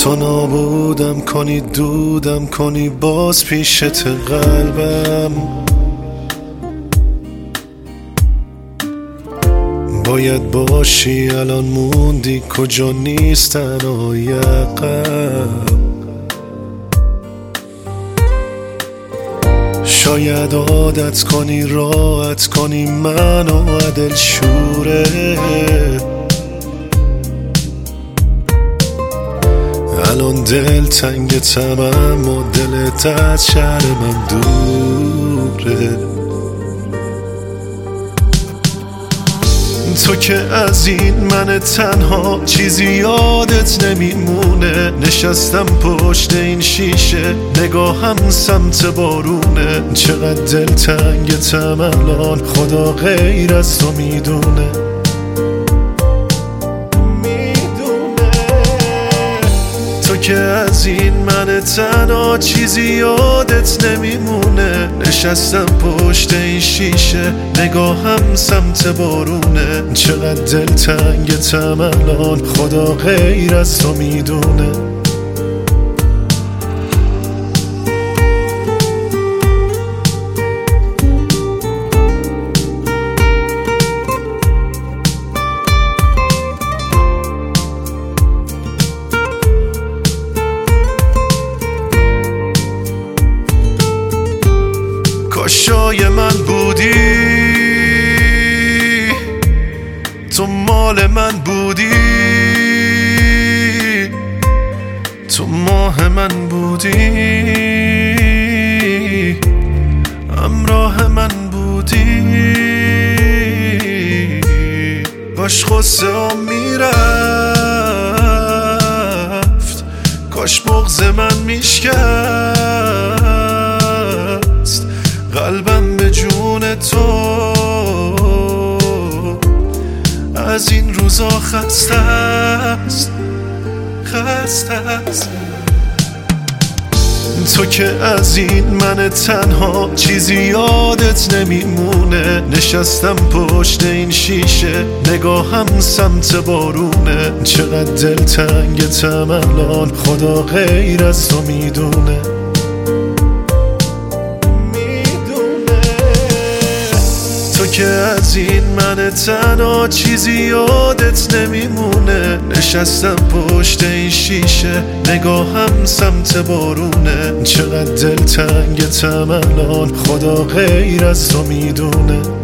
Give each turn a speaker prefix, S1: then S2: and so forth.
S1: تو نابودم کنی دودم کنی باز پیشت قلبم. باید باشی الان موندی کجا نیستن عقب. شاید عادت کنی راحت کنی منو عدل شوره. الان دل تنگ تمام و دلت از شهر من دوره. تو که از این من تنها چیزی یادت نمیمونه. نشستم پشت این شیشه نگاهم سمت بارونه. چقدر دل تنگتم الان خدا غیر از تو میدونه. تو که از این من تنها چیزی یادت نمیمونه. نشستم پشت این شیشه نگاهم سمت بارونه. چقدر دل تنگتم الان خدا غیر از تو میدونه. کاشای من بودی تو مال من بودی. تو ماه من بودی همراه من بودی. کاش غصه ها میرفت کاش بغض من میشکست. قلبم به جون تو از این روزا خسته است خسته است. تو که از این من تنها چیزی یادت نمیمونه. نشستم پشت این شیشه نگاهم سمت بارونه. چقدر دل تنگتم الان خدا غیر از تو میدونه. تو که از این من تنها چیزی یادت نمیمونه. نشستم پشت این شیشه نگاهم سمت بارونه. چقدر دل تنگتم الان خدا غیر از تو میدونه.